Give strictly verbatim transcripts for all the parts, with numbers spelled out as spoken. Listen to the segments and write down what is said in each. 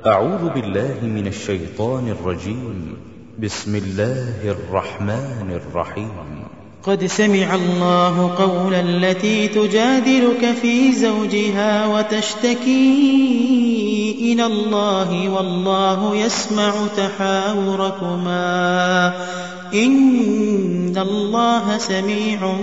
أعوذ بالله من الشيطان الرجيم. بسم الله الرحمن الرحيم. قد سمع الله قول التي تجادلك في زوجها وتشتكي إلى الله والله يسمع تحاوركما إن الله سميع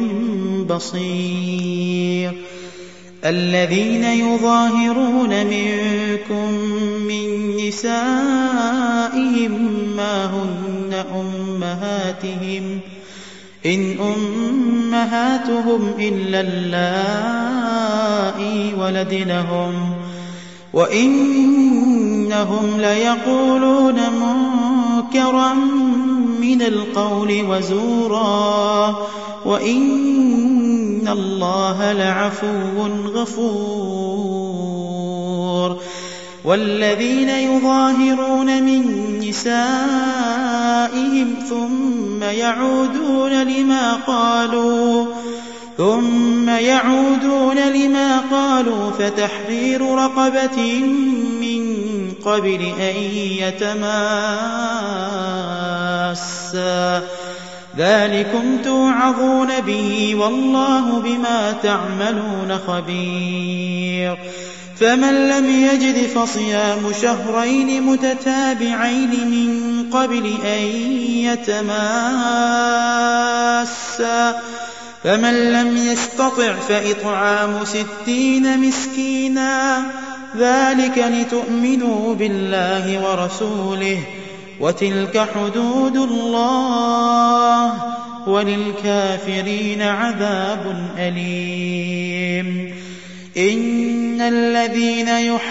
بصير. الذين يظاهرون منكم من نسائهم ما هن أمهاتهم إن أمهاتهم إلا اللائي ولدنهم وإنهم ليقولون منكرا من القول وزورا وإن الله لعفو غفور. والذين يظاهرون من نسائهم ثم يعودون لما قالوا ثم يعودون لما قالوا فتحرير رقبة من قبل أن يتماسا ذلكم توعظون به والله بما تعملون خبير. فمن لم يجد فصيام شهرين متتابعين من قبل أن يتماسا فمن لم يستطع فإطعام ستين مسكينا ذلك لتؤمنوا بالله ورسوله وتلك حدود الله وللكافرين عذاب أليم. إن الذين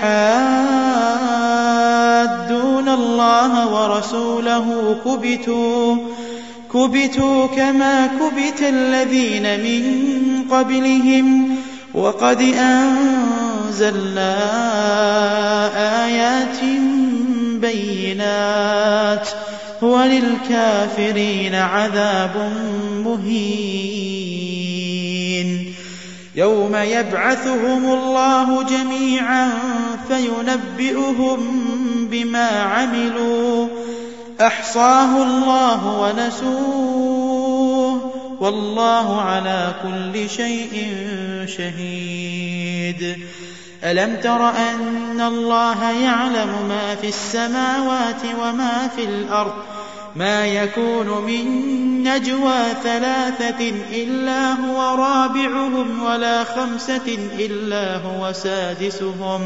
يحادون الله ورسوله كبتوا كبتوا كما كبت الذين من قبلهم وقد أنزلنا آيات بينات وللكافرين عذاب مهين. يوم يبعثهم الله جميعا فينبئهم بما عملوا أحصاه الله ونسوه والله على كل شيء شهيد. ألم تر أن الله يعلم ما في السماوات وما في الأرض ما يكون من نجوى ثلاثة إلا هو رابعهم ولا خمسة إلا هو سادسهم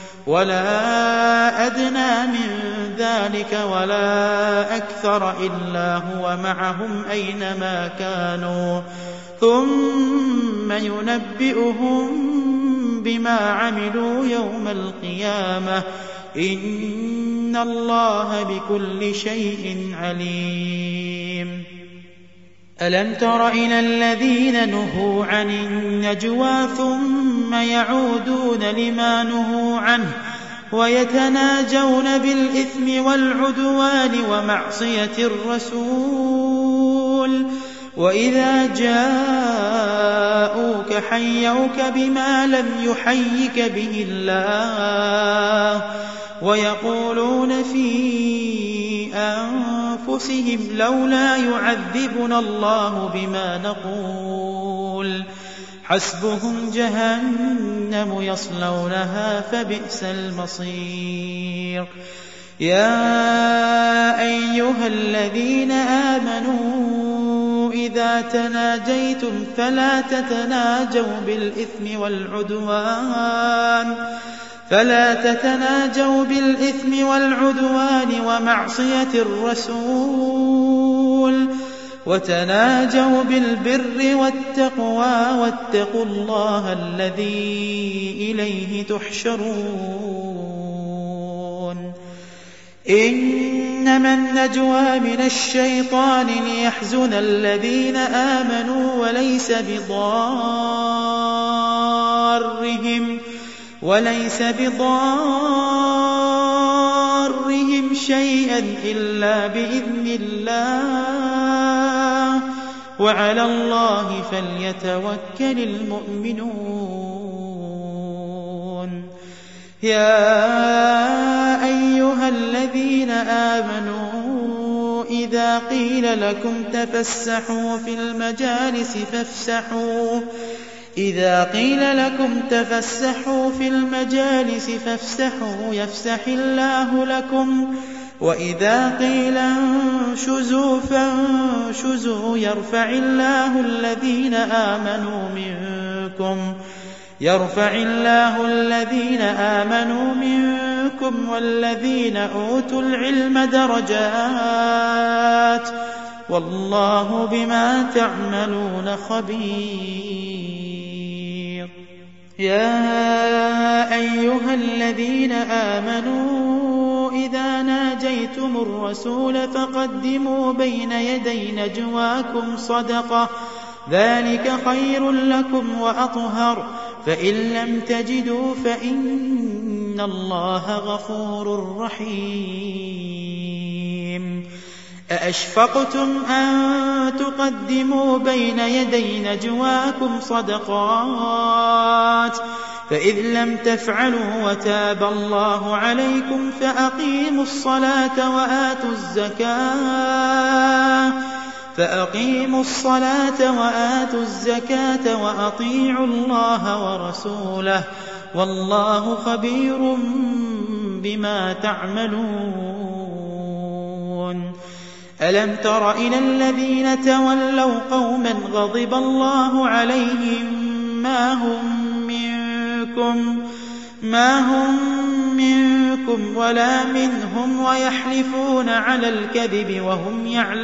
ولا أدنى من ذلك ولا أكثر إلا هو معهم أينما كانوا ثم ينبئهم بما عملوا يوم القيامة إن الله بكل شيء عليم. ألم تر إلى الذين نهوا عن النجوى ثم يعودون لما نهوا عنه ويتناجون بالإثم والعدوان ومعصية الرسول وإذا جاءوك حيوك بما لم يحيك به الله ويقولون في أنفسهم لولا يعذبنا الله بما نقول حسبهم جهنم يصلونها فبئس المصير. يا أيها الذين آمنوا إذا تناجيتم فلا تتناجوا بالإثم والعدوان فلا تتناجوا بالإثم والعدوان ومعصية الرسول وتناجوا بالبر والتقوى واتقوا الله الذي إليه تحشرون. إنما النجوى من الشيطان ليحزن الذين آمنوا وليس بضارهم وليس بضارهم شيئا إلا بإذن الله وعلى الله فليتوكل المؤمنون. يا أيها الذين آمنوا إذا قيل لكم تفسحوا في المجالس فافسحوا إذا قيل لكم تفسحوا في المجالس فافسحوا يفسح الله لكم وإذا قيل انشزوا فانشزوا يرفع الله الذين آمنوا منكم يرفع الله الذين آمنوا منكم والذين أوتوا العلم درجات والله بما تعملون خبير. يا أيها الذين آمنوا إذا ناجيتم الرسول فقدموا بين يدي نجواكم صدقة ذلك خير لكم وأطهر فإن لم تجدوا فإن الله غفور رحيم. أأشفقتم أن تقدموا بين يدي نجواكم صدقات فإذ لم تفعلوا وتاب الله عليكم فأقيموا الصلاة وآتوا الزكاة فأقيموا الصلاة وآتوا الزكاة وأطيعوا الله ورسوله والله خبير بما تعملون. ألم تر إلى الذين تولوا قوما غضب الله عليهم ما هم منكم ما هم منكم ولا منهم ويحلفون على الكذب وهم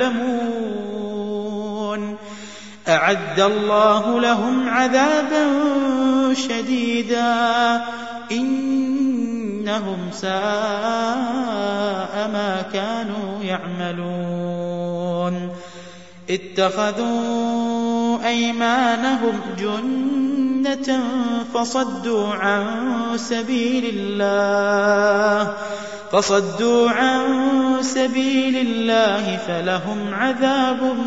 يعلمون أعد الله لهم عذابا شديدا إنهم ساء ما كانوا يعملون. اتخذوا أيمانهم جنة فصدوا عن سبيل الله فصدوا عن سبيل الله فلهم عذاب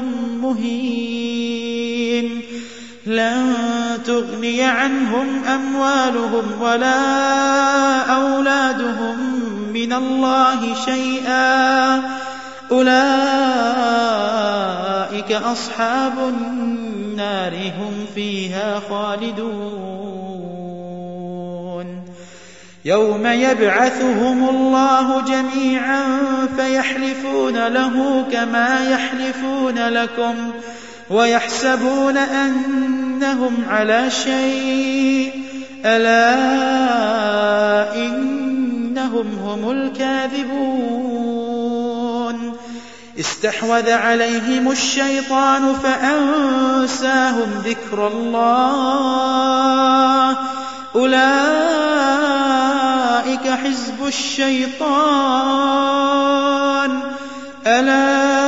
مهين. لن تغني عنهم أموالهم ولا أولادهم من الله شيئا أولئك أصحاب النار هم فيها خالدون. يوم يبعثهم الله جميعا فيحلفون له كما يحلفون لكم ويحسبون أنهم على شيء ألا إنهم هم الكاذبون. استحوذ عليهم الشيطان فأنساهم ذكر الله أولئك حزب الشيطان ألا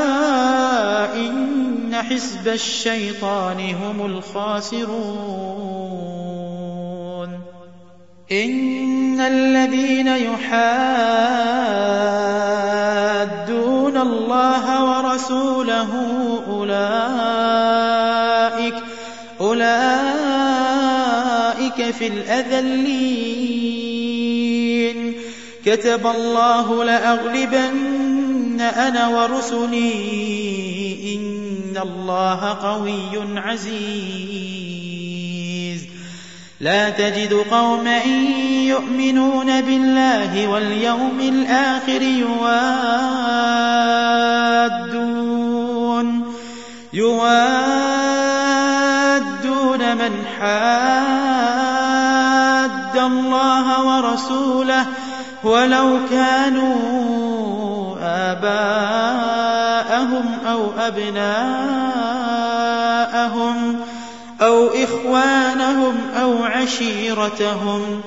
إن حزب الشيطان هم الخاسرون. إن الذين يحادون الله ورسوله أولئك أولئك في الأذلين. كتب الله لأغلبن أنا ورسلي إن الله قوي عزيز. لا تجد قوما يؤمنون بالله واليوم الآخر يوادون يوادون من حاد الله ورسوله ولو كانوا آباءهم أو أبناءهم أو إخوانهم أو عشيرتهم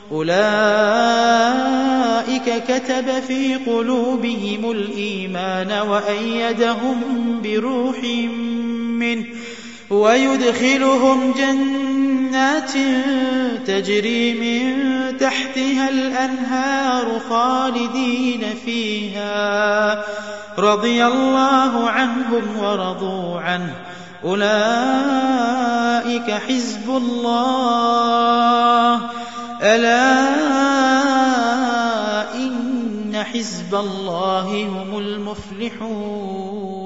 أولئك كتب في قلوبهم الإيمان وأيدهم بروح منه ويدخلهم جنات تجري من تحتها الأنهار خالدين فيها رضي الله عنهم ورضوا عنه أولئك حزب الله ألا إن إن حزب الله هم المفلحون